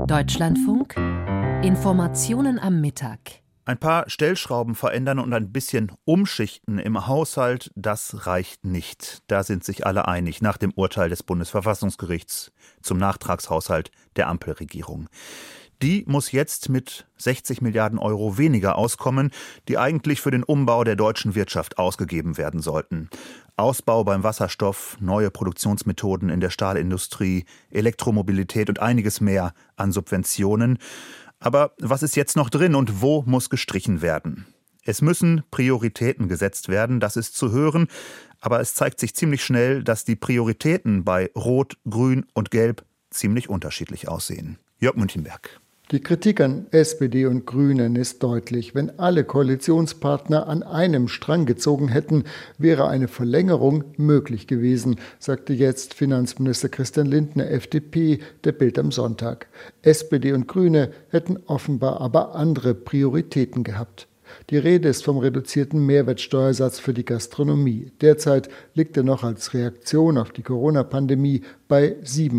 Deutschlandfunk. Informationen am Mittag. Ein paar Stellschrauben verändern und ein bisschen umschichten im Haushalt, das reicht nicht. Da sind sich alle einig nach dem Urteil des Bundesverfassungsgerichts zum Nachtragshaushalt der Ampelregierung. Die muss jetzt mit 60 Milliarden Euro weniger auskommen, die eigentlich für den Umbau der deutschen Wirtschaft ausgegeben werden sollten. Ausbau beim Wasserstoff, neue Produktionsmethoden in der Stahlindustrie, Elektromobilität und einiges mehr an Subventionen. Aber was ist jetzt noch drin und wo muss gestrichen werden? Es müssen Prioritäten gesetzt werden, das ist zu hören, aber es zeigt sich ziemlich schnell, dass die Prioritäten bei Rot, Grün und Gelb ziemlich unterschiedlich aussehen. Jörg Münchenberg. Die Kritik an SPD und Grünen ist deutlich. Wenn alle Koalitionspartner an einem Strang gezogen hätten, wäre eine Verlängerung möglich gewesen, sagte jetzt Finanzminister Christian Lindner, FDP, der Bild am Sonntag. SPD und Grüne hätten offenbar aber andere Prioritäten gehabt. Die Rede ist vom reduzierten Mehrwertsteuersatz für die Gastronomie. Derzeit liegt er noch als Reaktion auf die Corona-Pandemie bei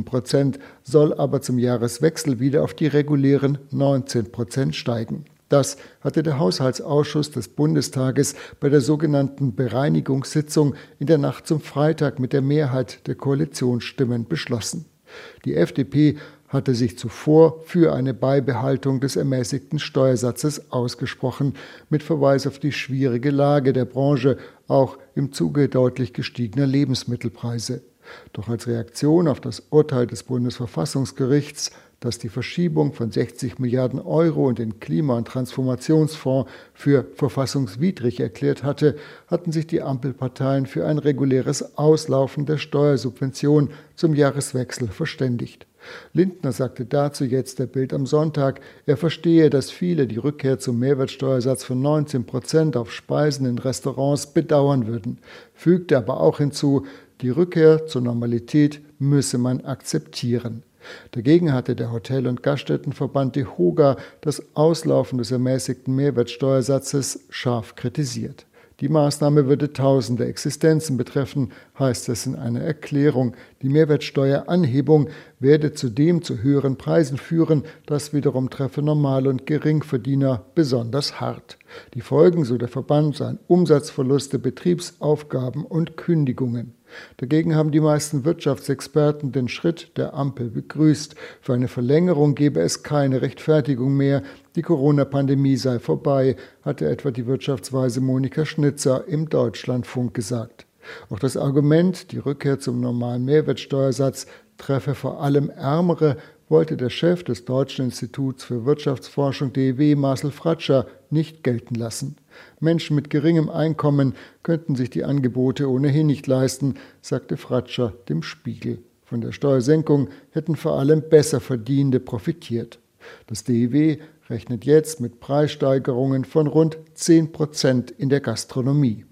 7%, soll aber zum Jahreswechsel wieder auf die regulären 19% steigen. Das hatte der Haushaltsausschuss des Bundestages bei der sogenannten Bereinigungssitzung in der Nacht zum Freitag mit der Mehrheit der Koalitionsstimmen beschlossen. Die FDP hatte sich zuvor für eine Beibehaltung des ermäßigten Steuersatzes ausgesprochen, mit Verweis auf die schwierige Lage der Branche, auch im Zuge deutlich gestiegener Lebensmittelpreise. Doch als Reaktion auf das Urteil des Bundesverfassungsgerichts, das die Verschiebung von 60 Milliarden Euro in den Klima- und Transformationsfonds für verfassungswidrig erklärt hatte, hatten sich die Ampelparteien für ein reguläres Auslaufen der Steuersubvention zum Jahreswechsel verständigt. Lindner sagte dazu jetzt der Bild am Sonntag, er verstehe, dass viele die Rückkehr zum Mehrwertsteuersatz von 19% auf Speisen in Restaurants bedauern würden, fügte aber auch hinzu, die Rückkehr zur Normalität müsse man akzeptieren. Dagegen hatte der Hotel- und Gaststättenverband DEHOGA das Auslaufen des ermäßigten Mehrwertsteuersatzes scharf kritisiert. Die Maßnahme würde tausende Existenzen betreffen, heißt es in einer Erklärung. Die Mehrwertsteueranhebung werde zudem zu höheren Preisen führen, das wiederum treffe Normal- und Geringverdiener besonders hart. Die Folgen, so der Verband, seien Umsatzverluste, Betriebsaufgaben und Kündigungen. Dagegen haben die meisten Wirtschaftsexperten den Schritt der Ampel begrüßt. Für eine Verlängerung gebe es keine Rechtfertigung mehr. Die Corona-Pandemie sei vorbei, hatte etwa die Wirtschaftsweise Monika Schnitzer im Deutschlandfunk gesagt. Auch das Argument, die Rückkehr zum normalen Mehrwertsteuersatz treffe vor allem Ärmere, wollte der Chef des Deutschen Instituts für Wirtschaftsforschung DIW, Marcel Fratscher, nicht gelten lassen. Menschen mit geringem Einkommen könnten sich die Angebote ohnehin nicht leisten, sagte Fratscher dem Spiegel. Von der Steuersenkung hätten vor allem Besserverdienende profitiert. Das DIW rechnet jetzt mit Preissteigerungen von rund 10% in der Gastronomie.